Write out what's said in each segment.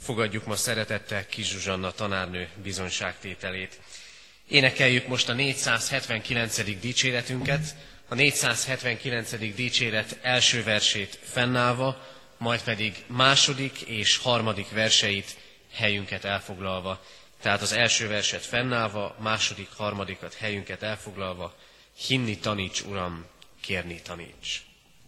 Fogadjuk ma szeretettel Kis Zsuzsanna tanárnő bizonyságtételét. Énekeljük most a 479. dicséretünket, a 479. dicséret első versét fennállva, majd pedig második és harmadik verseit helyünket elfoglalva. Tehát az első verset fennállva, második, harmadikat helyünket elfoglalva, hinni taníts, Uram, kérni taníts.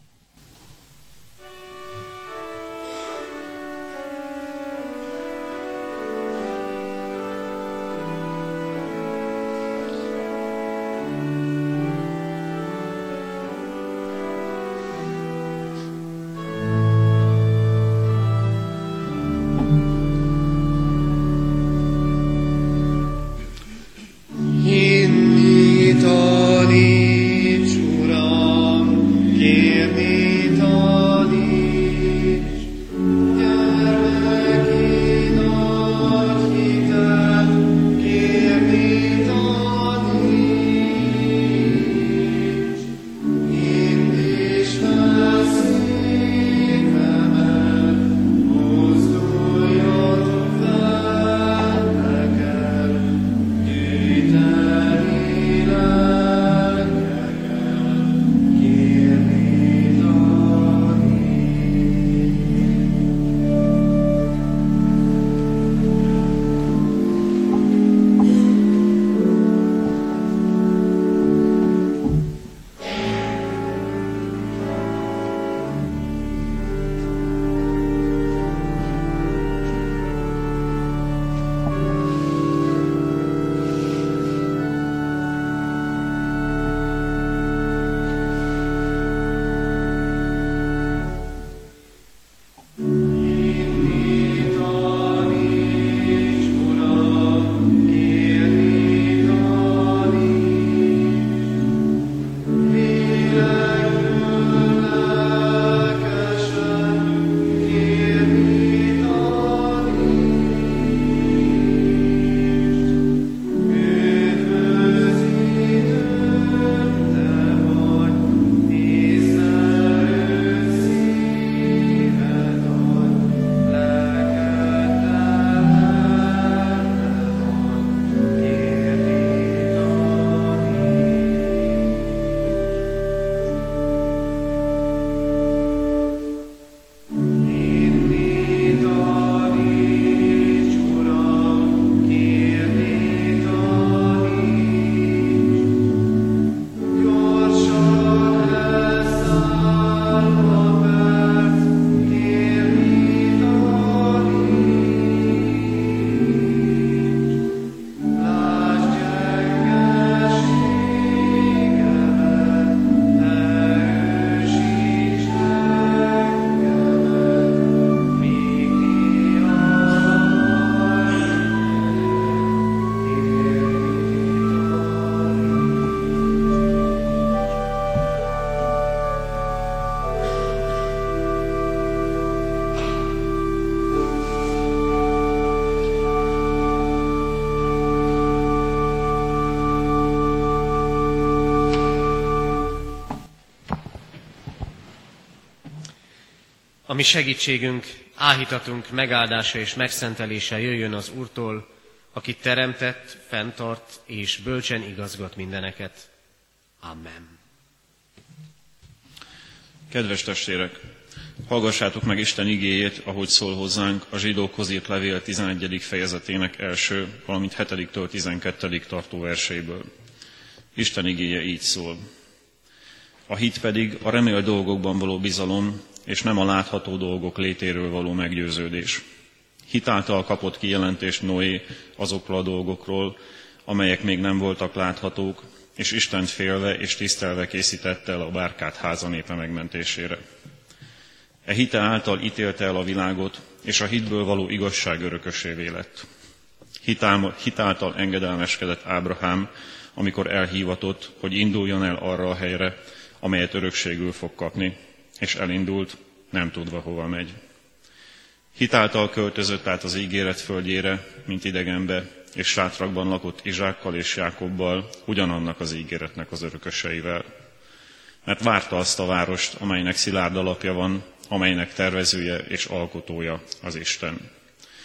A mi segítségünk, áhítatunk megáldása és megszentelése jöjjön az Úrtól, aki teremtett, fenntart és bölcsen igazgat mindeneket. Amen. Kedves testvérek, hallgassátok meg Isten igéjét, ahogy szól hozzánk a Zsidókhoz írt levél 11. fejezetének első, valamint 7-től 12. tartó verseiből. Isten igéje így szól. A hit pedig a remélt dolgokban való bizalom, és nem a látható dolgok létéről való meggyőződés. Hit által kapott kijelentést Noé azokról a dolgokról, amelyek még nem voltak láthatók, és Istent félve és tisztelve készítette el a bárkát háza népe megmentésére. E hite által ítélte el a világot, és a hitből való igazság örökösévé lett. Hit által engedelmeskedett Ábrahám, amikor elhívatott, hogy induljon el arra a helyre, amelyet örökségül fog kapni, és elindult, nem tudva hova megy. Hit által költözött át az ígéret földjére, mint idegenbe, és sátrakban lakott Izsákkal és Jákobbal, ugyanannak az ígéretnek az örököseivel. Mert várta azt a várost, amelynek szilárd alapja van, amelynek tervezője és alkotója az Isten.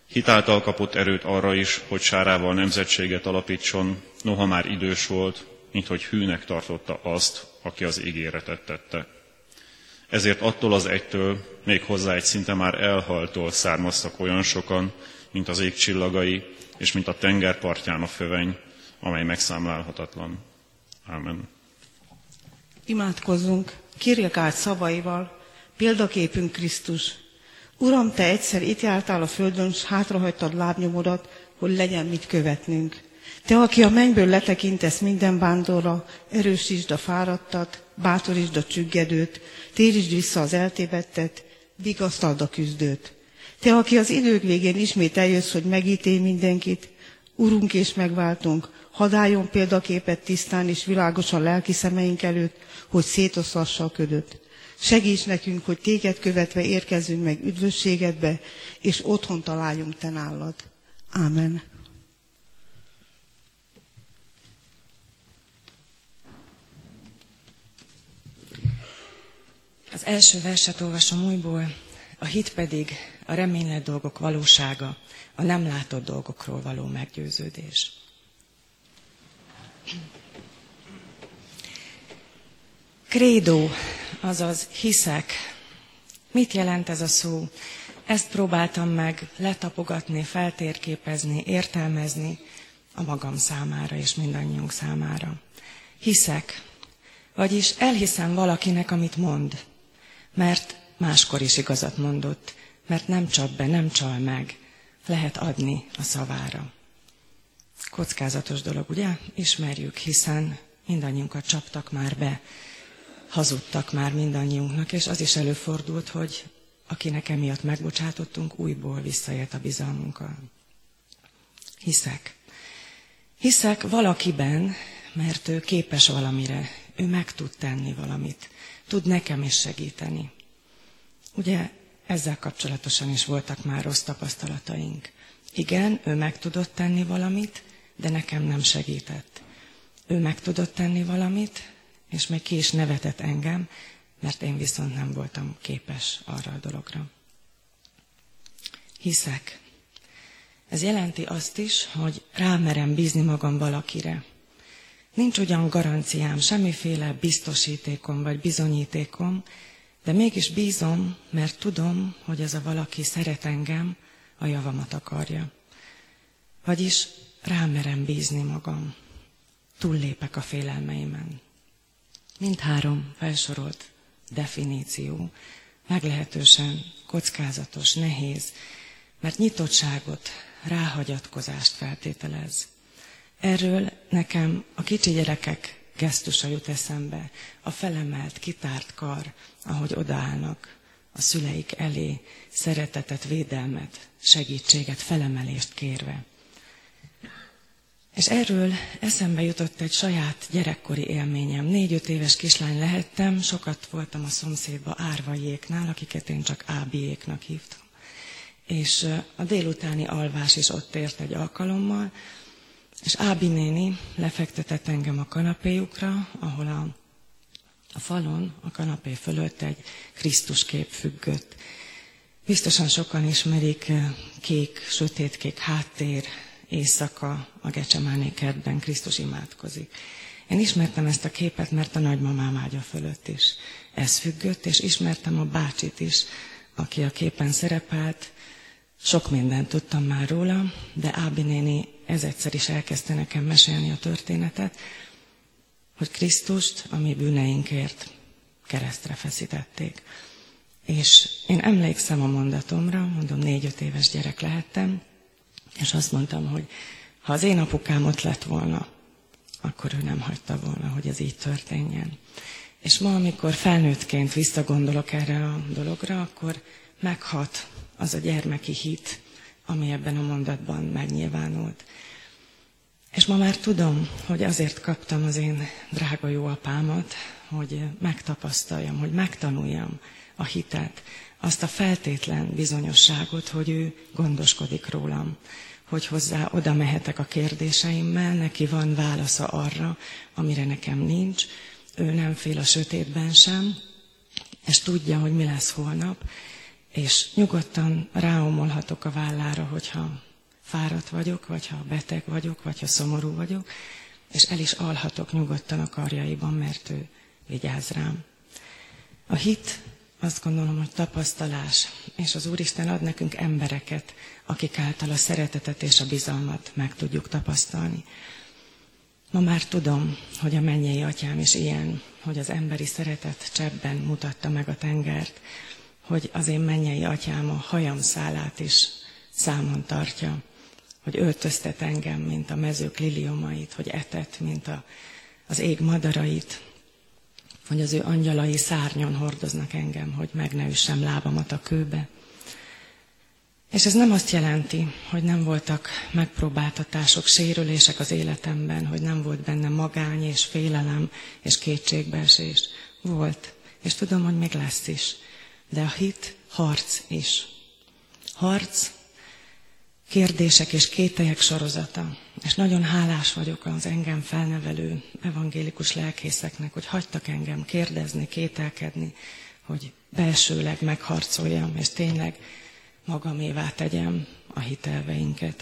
Hitáltal kapott erőt arra is, hogy Sárával nemzetséget alapítson, noha már idős volt, minthogy hűnek tartotta azt, aki az ígéretet tette. Ezért attól az egytől, még hozzá egy szinte már elhaltól származtak olyan sokan, mint az ég csillagai, és mint a tengerpartján a föveny, amely megszámlálhatatlan. Ámen. Imádkozzunk Kierkegaard szavaival, példaképünk Krisztus. Uram, Te egyszer itt jártál a földön, s hátrahagytad lábnyomodat, hogy legyen mit követnünk. Te, aki a mennyből letekintesz minden vándorra, erősítsd a fáradtat, bátorítsd a csüggedőt, térítsd vissza az eltévedtet, vigasztald a küzdőt. Te, aki az idők végén ismét eljössz, hogy megítélj mindenkit, Urunk és megváltunk, hadd álljon példaképet tisztán és világosan lelki szemeink előtt, hogy szétoszlassa a ködöt. Segíts nekünk, hogy Téged követve érkezzünk meg üdvösségedbe, és otthon találjunk Te nálad. Ámen. Az első verset olvasom újból, a hit pedig a reménylett dolgok valósága, a nem látott dolgokról való meggyőződés. Credo, azaz hiszek. Mit jelent ez a szó? Ezt próbáltam meg letapogatni, feltérképezni, értelmezni a magam számára és mindannyiunk számára. Hiszek, vagyis elhiszem valakinek, amit mond, mert máskor is igazat mondott, mert nem csap be, nem csal meg, lehet adni a szavára. Kockázatos dolog, ugye? Ismerjük, hiszen mindannyiunkat csaptak már be, hazudtak már mindannyiunknak, és az is előfordult, hogy akinek emiatt megbocsátottunk, újból visszaélt a bizalmunkkal. Hiszek. Hiszek valakiben, mert ő képes valamire, ő meg tud tenni valamit, tud nekem is segíteni. Ugye ezzel kapcsolatosan is voltak már rossz tapasztalataink. Igen, ő meg tudott tenni valamit, de nekem nem segített. Ő meg tudott tenni valamit, és még ki is nevetett engem, mert én viszont nem voltam képes arra a dologra. Hiszek. Ez jelenti azt is, hogy rámerem bízni magam valakire. Nincs ugyan garanciám, semmiféle biztosítékom vagy bizonyítékom, de mégis bízom, mert tudom, hogy ez a valaki szeret engem, a javamat akarja. Vagyis rámerem bízni magam. Túllépek a félelmeimen. Mindhárom felsorolt definíció meglehetősen kockázatos, nehéz, mert nyitottságot, ráhagyatkozást feltételez. Erről nekem a kicsi gyerekek gesztusa jut eszembe, a felemelt, kitárt kar, ahogy odaállnak a szüleik elé, szeretetet, védelmet, segítséget, felemelést kérve. És erről eszembe jutott egy saját gyerekkori élményem. 4-5 éves kislány lehettem, sokat voltam a szomszédba Árvaiéknál, akiket én csak Ábiéknak hívtam. És a délutáni alvás is ott ért egy alkalommal, és Ábi néni lefektetett engem a kanapéjukra, ahol a falon, a kanapé fölött egy Krisztus kép függött. Biztosan sokan ismerik, kék, sötétkék háttér, éjszaka a Gecsemáné kertben Krisztus imádkozik. Én ismertem ezt a képet, mert a nagymamám ágya fölött is ez függött, és ismertem a bácsit is, aki a képen szerepelt. Sok mindent tudtam már róla, de Ábi néni ez egyszer is elkezdte nekem mesélni a történetet, hogy Krisztust a mi bűneinkért keresztre feszítették. És én emlékszem a mondatomra, mondom, 4-5 éves gyerek lehettem, és azt mondtam, hogy ha az én apukám ott lett volna, akkor ő nem hagyta volna, hogy ez így történjen. És ma, amikor felnőttként visszagondolok erre a dologra, akkor meghat az a gyermeki hit, ami ebben a mondatban megnyilvánult. És ma már tudom, hogy azért kaptam az én drága jó apámat, hogy megtapasztaljam, hogy megtanuljam a hitet, azt a feltétlen bizonyosságot, hogy ő gondoskodik rólam, hogy hozzá oda mehetek a kérdéseimmel, neki van válasza arra, amire nekem nincs, ő nem fél a sötétben sem, és tudja, hogy mi lesz holnap, és nyugodtan ráomolhatok a vállára, hogyha fáradt vagyok, vagy ha beteg vagyok, vagy ha szomorú vagyok, és el is alhatok nyugodtan a karjaiban, mert ő vigyáz rám. A hit, azt gondolom, hogy tapasztalás, és az Úristen ad nekünk embereket, akik által a szeretetet és a bizalmat meg tudjuk tapasztalni. Ma már tudom, hogy a mennyei atyám is ilyen, hogy az emberi szeretet cseppben mutatta meg a tengert, hogy az én mennyei atyám a hajam szálát is számon tartja, hogy öltöztet engem, mint a mezők liliomait, hogy etet, mint az ég madarait, hogy az ő angyalai szárnyon hordoznak engem, hogy meg ne üssem lábamat a kőbe. És ez nem azt jelenti, hogy nem voltak megpróbáltatások, sérülések az életemben, hogy nem volt benne magány és félelem és kétségbeesés. Volt, és tudom, hogy még lesz is. De a hit harc is. Harc, kérdések és kételyek sorozata. És nagyon hálás vagyok az engem felnevelő evangélikus lelkészeknek, hogy hagytak engem kérdezni, kételkedni, hogy belsőleg megharcoljam, és tényleg magamévá tegyem a hitelveinket.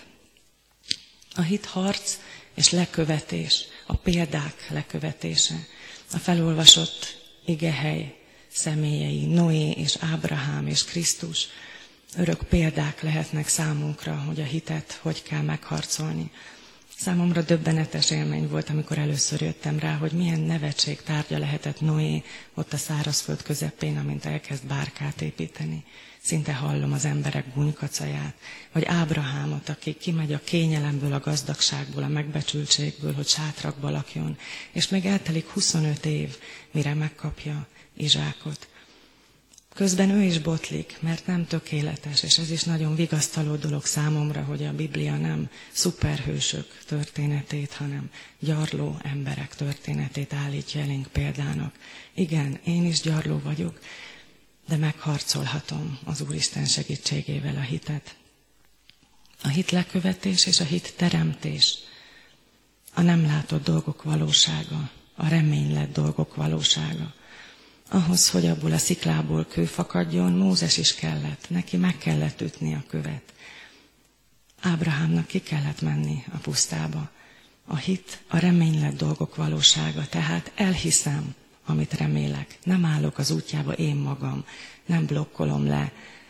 A hit harc és lekövetés, a példák lekövetése, a felolvasott igehely személyei, Noé és Ábrahám és Krisztus, örök példák lehetnek számunkra, hogy a hitet hogy kell megharcolni. Számomra döbbenetes élmény volt, amikor először jöttem rá, hogy milyen nevetség tárgya lehetett Noé ott a szárazföld közepén, amint elkezd bárkát építeni. Szinte hallom az emberek bunykacaját, vagy Ábrahámot, aki kimegy a kényelemből, a gazdagságból, a megbecsültségből, hogy sátrakba lakjon, és még eltelik 25 év, mire megkapja Izsákot. Közben ő is botlik, mert nem tökéletes, és ez is nagyon vigasztaló dolog számomra, hogy a Biblia nem szuperhősök történetét, hanem gyarló emberek történetét állítja elénk példának. Igen, én is gyarló vagyok, de megharcolhatom az Úristen segítségével a hitet. A hit lekövetés és a hit teremtés, a nem látott dolgok valósága, a reménylett dolgok valósága. Ahhoz, hogy abból a sziklából kő fakadjon, Mózes is kellett, neki meg kellett ütni a követ. Ábrahámnak ki kellett menni a pusztába. A hit a reménylett dolgok valósága, tehát elhiszem, amit remélek. Nem állok az útjába én magam, nem blokkolom le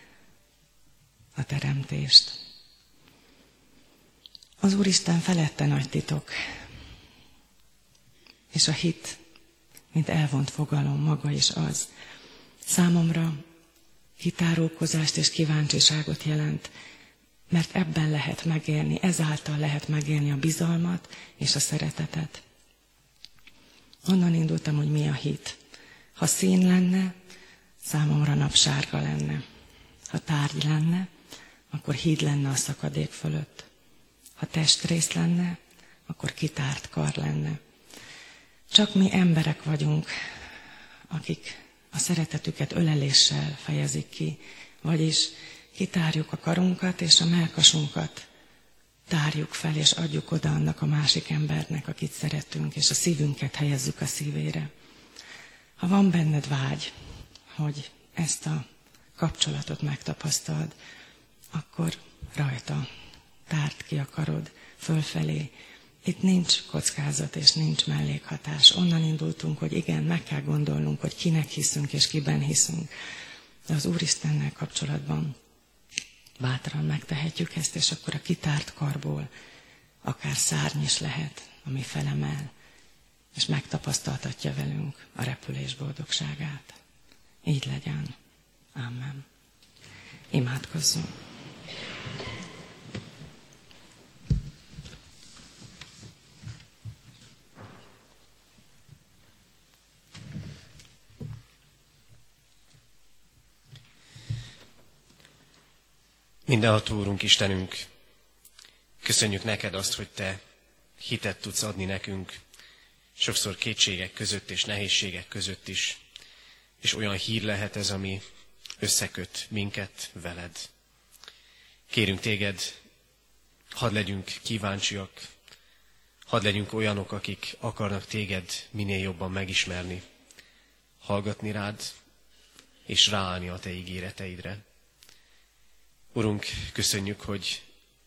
a teremtést. Az Úristen felette nagy titok, és a hit, mint elvont fogalom, maga is az. Számomra kitárulkozást és kíváncsiságot jelent, mert ebben lehet megélni, ezáltal lehet megélni a bizalmat és a szeretetet. Onnan indultam, hogy mi a hit. Ha szín lenne, számomra napsárga lenne. Ha tárgy lenne, akkor híd lenne a szakadék fölött. Ha testrész lenne, akkor kitárt kar lenne. Csak mi emberek vagyunk, akik a szeretetüket öleléssel fejezik ki, vagyis kitárjuk a karunkat és a mellkasunkat tárjuk fel, és adjuk oda annak a másik embernek, akit szeretünk, és a szívünket helyezzük a szívére. Ha van benned vágy, hogy ezt a kapcsolatot megtapasztald, akkor rajta tárd ki a karod fölfelé. Itt nincs kockázat és nincs mellékhatás. Onnan indultunk, hogy igen, meg kell gondolnunk, hogy kinek hiszünk és kiben hiszünk. De az Úristennel kapcsolatban bátran megtehetjük ezt, és akkor a kitárt karból akár szárny is lehet, ami felemel, és megtapasztaltatja velünk a repülés boldogságát. Így legyen. Amen. Imádkozzunk. Mindenható Úrunk, Istenünk, köszönjük neked azt, hogy te hitet tudsz adni nekünk, sokszor kétségek között és nehézségek között is, és olyan hír lehet ez, ami összeköt minket veled. Kérünk téged, hadd legyünk kíváncsiak, hadd legyünk olyanok, akik akarnak téged minél jobban megismerni, hallgatni rád, és ráállni a te ígéreteidre. Urunk, köszönjük, hogy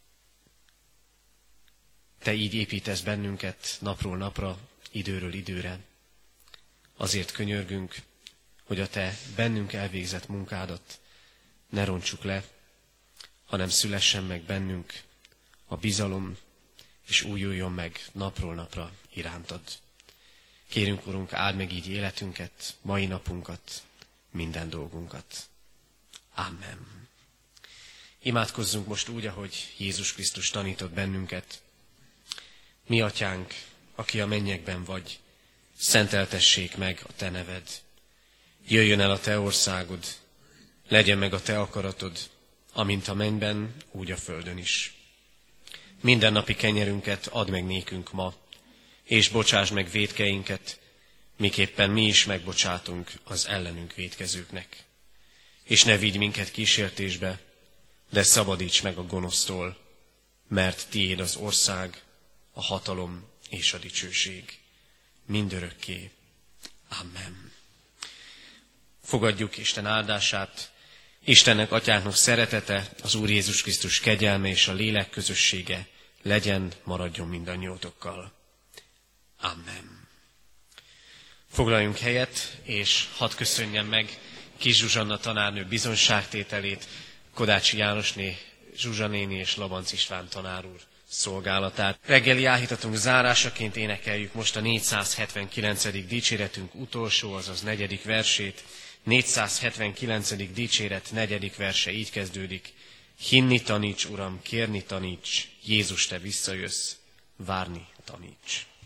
Te így építesz bennünket napról napra, időről időre. Azért könyörgünk, hogy a Te bennünk elvégzett munkádat ne rontsuk le, hanem szülessen meg bennünk a bizalom, és újuljon meg napról napra irántad. Kérünk, Urunk, áld meg így életünket, mai napunkat, minden dolgunkat. Amen. Imádkozzunk most úgy, ahogy Jézus Krisztus tanított bennünket. Mi, Atyánk, aki a mennyekben vagy, szenteltessék meg a Te neved. Jöjjön el a Te országod, legyen meg a Te akaratod, amint a mennyben, úgy a földön is. Mindennapi kenyerünket add meg nékünk ma, és bocsáss meg vétkeinket, miképpen mi is megbocsátunk az ellenünk vétkezőknek. És ne vigy minket kísértésbe, de szabadíts meg a gonosztól, mert tiéd az ország, a hatalom és a dicsőség mindörökké. Amen. Fogadjuk Isten áldását. Istennek, Atyánknak szeretete, az Úr Jézus Krisztus kegyelme és a lélek közössége legyen, maradjon mindannyiótokkal. Amen. Foglaljunk helyet, és hadd köszönjem meg Kis Zsuzsanna tanárnő bizonyságtételét, Kodácsi Jánosné Zsuzsanéni és Labanc István tanár úr szolgálatát. Reggeli áhítatunk zárásaként énekeljük most a 479. dicséretünk utolsó, azaz 4. versét. 479. dicséret 4. verse így kezdődik. Hinni taníts, Uram, kérni taníts, Jézus, Te visszajössz, várni taníts.